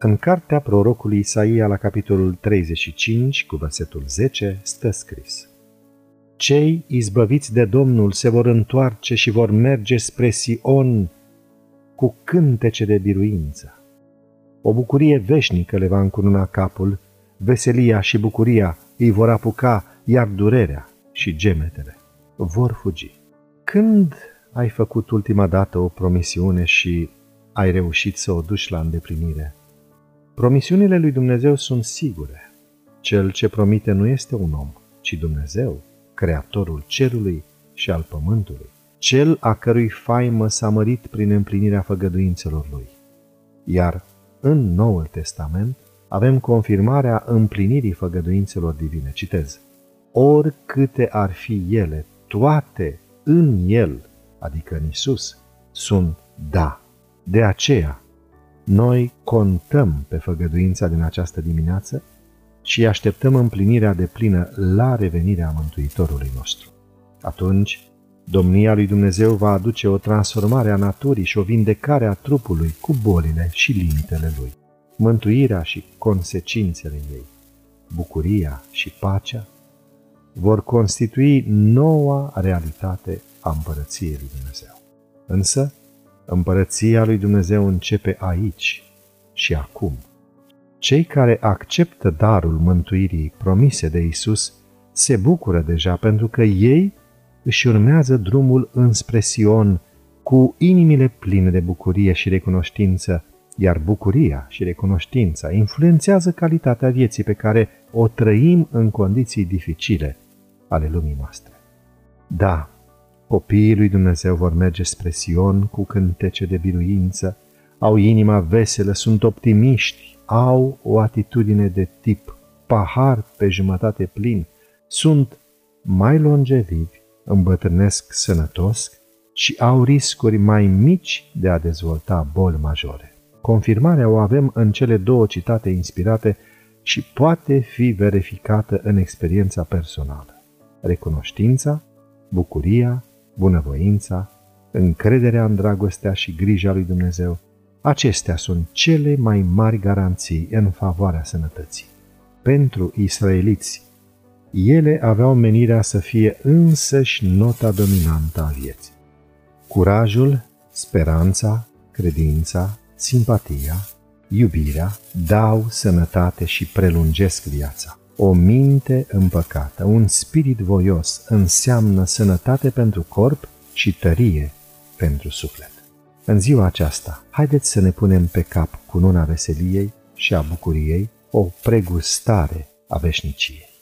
În cartea prorocului Isaia, la capitolul 35, cu versetul 10, stă scris: Cei izbăviți de Domnul se vor întoarce și vor merge spre Sion cu cântece de biruință. O bucurie veșnică le va încununa capul, veselia și bucuria îi vor apuca, iar durerea și gemetele vor fugi. Când ai făcut ultima dată o promisiune și ai reușit să o duci la îndeplinire? Promisiunile lui Dumnezeu sunt sigure. Cel ce promite nu este un om, ci Dumnezeu, Creatorul cerului și al pământului, cel a cărui faimă s-a mărit prin împlinirea făgăduințelor lui. Iar în Noul Testament avem confirmarea împlinirii făgăduințelor divine. Citez: oricâte ar fi ele, toate în El, adică în Isus, sunt da. De aceea, noi contăm pe făgăduința din această dimineață și așteptăm împlinirea deplină la revenirea Mântuitorului nostru. Atunci, domnia lui Dumnezeu va aduce o transformare a naturii și o vindecare a trupului cu bolile și limitele lui, mântuirea și consecințele ei, bucuria și pacea vor constitui noua realitate a împărăției lui Dumnezeu. Însă, împărăția lui Dumnezeu începe aici și acum. Cei care acceptă darul mântuirii promise de Isus se bucură deja pentru că ei își urmează drumul înspre Sion cu inimile pline de bucurie și recunoștință, iar bucuria și recunoștința influențează calitatea vieții pe care o trăim în condiții dificile ale lumii noastre. Da, copiii lui Dumnezeu vor merge spre Sion cu cântece de biruință, au inima veselă, sunt optimiști, au o atitudine de tip pahar pe jumătate plin, sunt mai longevivi, îmbătrânesc sănătos și au riscuri mai mici de a dezvolta boli majore. Confirmarea o avem în cele două citate inspirate și poate fi verificată în experiența personală. Recunoștința, bucuria, bunăvoința, încrederea în dragostea și grija lui Dumnezeu, acestea sunt cele mai mari garanții în favoarea sănătății. Pentru israeliți, ele aveau menirea să fie însăși nota dominantă a vieții. Curajul, speranța, credința, simpatia, iubirea dau sănătate și prelungesc viața. O minte împăcată, un spirit voios înseamnă sănătate pentru corp și tărie pentru suflet. În ziua aceasta, haideți să ne punem pe cap cununa veseliei și a bucuriei, o pregustare a veșniciei.